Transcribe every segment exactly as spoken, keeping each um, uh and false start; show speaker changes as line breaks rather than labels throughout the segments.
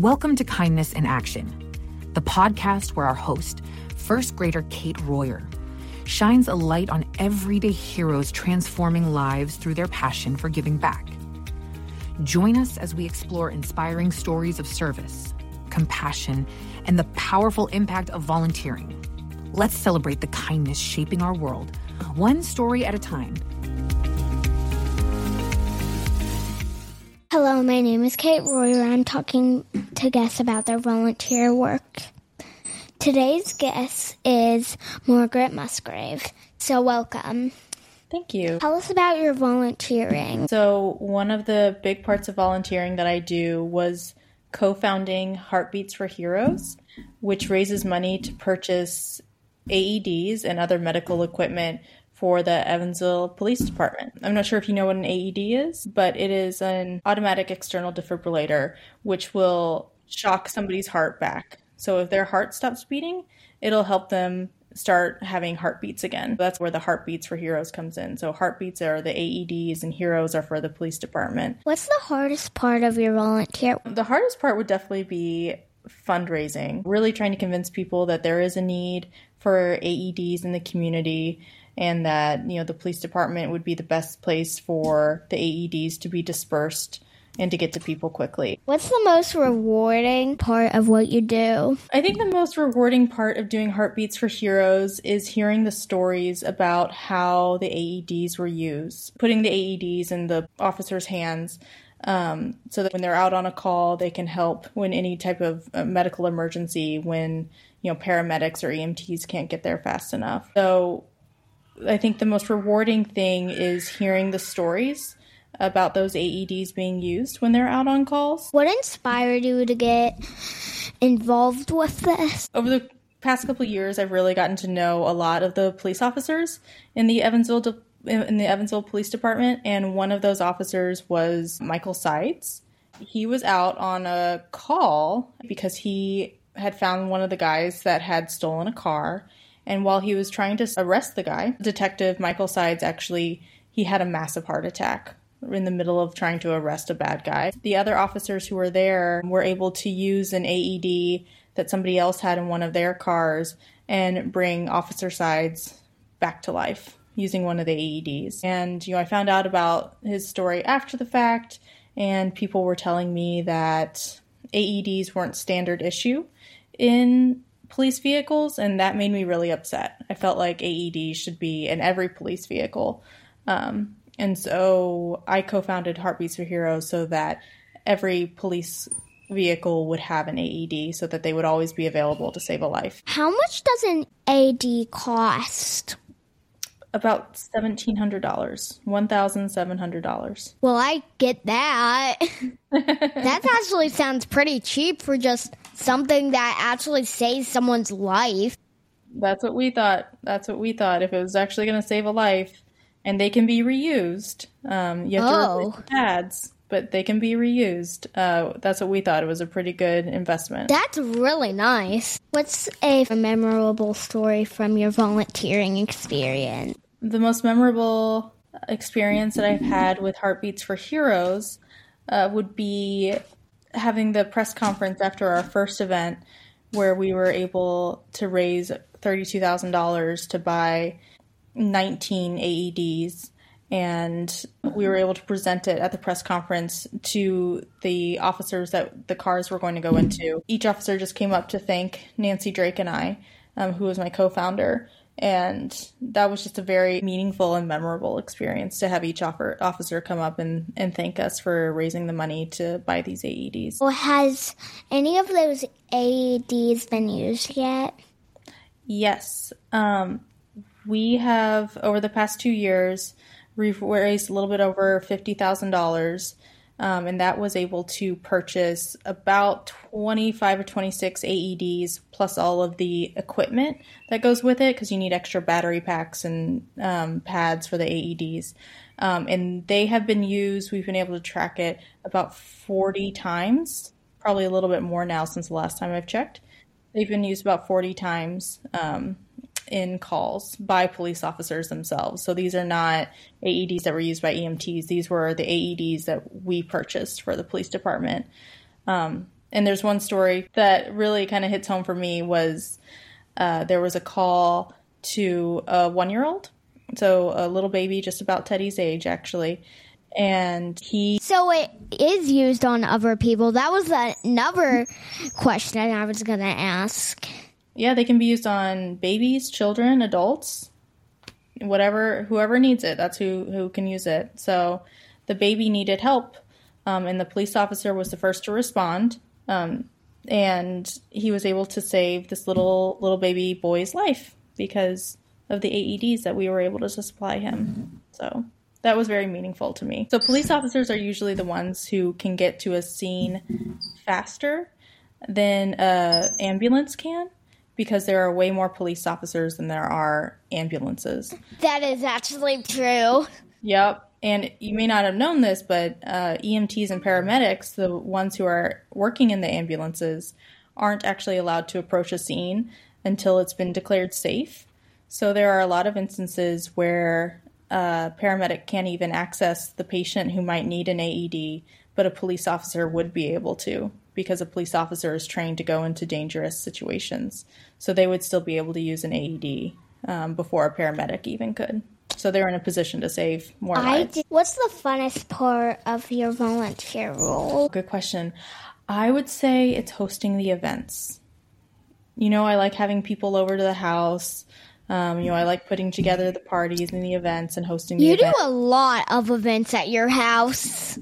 Welcome to Kindness in Action, the podcast where our host, first grader Kate Royer, shines a light on everyday heroes transforming lives through their passion for giving back. Join us as we explore inspiring stories of service, compassion, and the powerful impact of volunteering. Let's celebrate the kindness shaping our world, one story at a time.
Hello, my name is Kate Royer. I'm talking to guests about their volunteer work. Today's guest is Margaret Musgrave. So welcome.
Thank you.
Tell us about your volunteering.
So one of the big parts of volunteering that I do was co-founding Heartbeats for Heroes, which raises money to purchase A E Ds and other medical equipment for the Evansville Police Department. I'm not sure if you know what an A E D is, but it is an automatic external defibrillator, which will shock somebody's heart back. So if their heart stops beating, it'll help them start having heartbeats again. That's where the Heartbeats for Heroes comes in. So Heartbeats are the A E Ds and Heroes are for the police department.
What's the hardest part of your volunteer?
The hardest part would definitely be fundraising, really trying to convince people that there is a need for A E Ds in the community and that, you know, the police department would be the best place for the A E Ds to be dispersed and to get to people quickly.
What's the most rewarding part of what you do?
I think the most rewarding part of doing Heartbeats for Heroes is hearing the stories about how the A E Ds were used, putting the A E Ds in the officers' hands um, so that when they're out on a call, they can help when any type of uh, medical emergency, when, you know, paramedics or E M Ts can't get there fast enough. So I think the most rewarding thing is hearing the stories about those A E Ds being used when they're out on calls.
What inspired you to get involved with this?
Over the past couple of years, I've really gotten to know a lot of the police officers in the Evansville de- in the Evansville Police Department, and one of those officers was Michael Sides. He was out on a call because he had found one of the guys that had stolen a car, and while he was trying to arrest the guy, Detective Michael Sides actually, he had a massive heart attack in the middle of trying to arrest a bad guy. The other officers who were there were able to use an A E D that somebody else had in one of their cars and bring Officer Sides back to life using one of the A E Ds. And, you know, I found out about his story after the fact, and people were telling me that A E Ds weren't standard issue in police vehicles, and that made me really upset. I felt like A E Ds should be in every police vehicle. Um, and so I co-founded Heartbeats for Heroes so that every police vehicle would have an A E D so that they would always be available to save a life.
How much does an A E D cost?
About seventeen hundred dollars, one thousand seven hundred dollars.
Well, I get that. That actually sounds pretty cheap for just something that actually saves someone's life.
That's what we thought. That's what we thought. If it was actually going to save a life, and they can be reused. Um, you have to
Oh.
replace the pads, but they can be reused. Uh, that's what we thought. It was a pretty good investment.
That's really nice. What's a memorable story from your volunteering experience?
The most memorable experience that I've had with Heartbeats for Heroes uh, would be having the press conference after our first event where we were able to raise thirty-two thousand dollars to buy nineteen A E Ds, and we were able to present it at the press conference to the officers that the cars were going to go into. Each officer just came up to thank Nancy Drake and I, um, who was my co-founder, and that was just a very meaningful and memorable experience to have each offer, officer come up and, and thank us for raising the money to buy these A E Ds.
Well, has any of those A E Ds been used yet?
Yes. Um, we have, over the past two years, we've raised a little bit over fifty thousand dollars, um, and that was able to purchase about twenty-five or twenty-six A E Ds plus all of the equipment that goes with it, because you need extra battery packs and um, pads for the A E Ds. Um, and they have been used, we've been able to track it about forty times, probably a little bit more now since the last time I've checked. They've been used about forty times um, in calls by police officers themselves. So these are not A E Ds that were used by E M Ts. These were the A E Ds that we purchased for the police department. Um, And there's one story that really kind of hits home for me was uh, there was a call to a one-year-old, so a little baby just about Teddy's age, actually. And he...
So it is used on other people. That was another question I was going to ask.
Yeah, they can be used on babies, children, adults, whatever, whoever needs it. That's who, who can use it. So the baby needed help, um, and the police officer was the first to respond. Um, and he was able to save this little little baby boy's life because of the A E Ds that we were able to supply him. So that was very meaningful to me. So police officers are usually the ones who can get to a scene faster than an ambulance can, because there are way more police officers than there are ambulances.
That is actually true.
Yep. And you may not have known this, but uh, E M Ts and paramedics, the ones who are working in the ambulances, aren't actually allowed to approach a scene until it's been declared safe. So there are a lot of instances where a paramedic can't even access the patient who might need an A E D, but a police officer would be able to, because a police officer is trained to go into dangerous situations. So they would still be able to use an A E D um, before a paramedic even could. So they're in a position to save more
I
lives.
did, what's the funnest part of your volunteer role?
Good question. I would say it's hosting the events. You know, I like having people over to the house. Um, you know, I like putting together the parties and the events and hosting the
You
events.
do a lot of events at your house.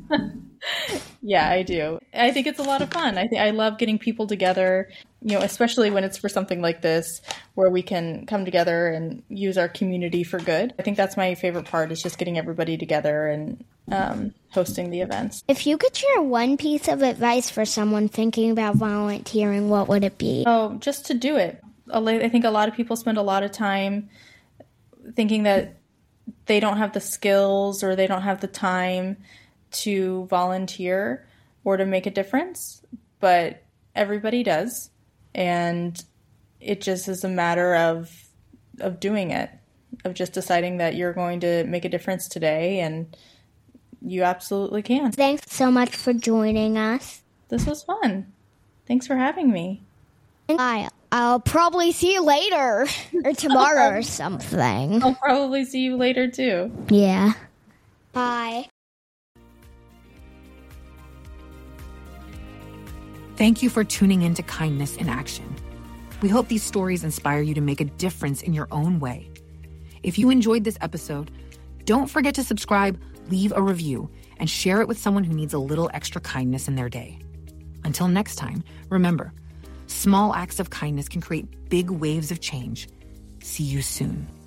Yeah, I do. I think it's a lot of fun. I think I love getting people together, you know, especially when it's for something like this, where we can come together and use our community for good. I think that's my favorite part, is just getting everybody together and um, hosting the events.
If you could share one piece of advice for someone thinking about volunteering, what would it be?
Oh, just to do it. I think a lot of people spend a lot of time thinking that they don't have the skills or they don't have the time to volunteer or to make a difference, but everybody does, and it just is a matter of of doing it, of just deciding that you're going to make a difference today, and you absolutely can.
Thanks so much for joining us.
This was fun. Thanks for having me.
Bye. I'll probably see you later or tomorrow or something.
I'll probably see you later too.
Yeah. Bye.
Thank you for tuning in to Kindness in Action. We hope these stories inspire you to make a difference in your own way. If you enjoyed this episode, don't forget to subscribe, leave a review, and share it with someone who needs a little extra kindness in their day. Until next time, remember, small acts of kindness can create big waves of change. See you soon.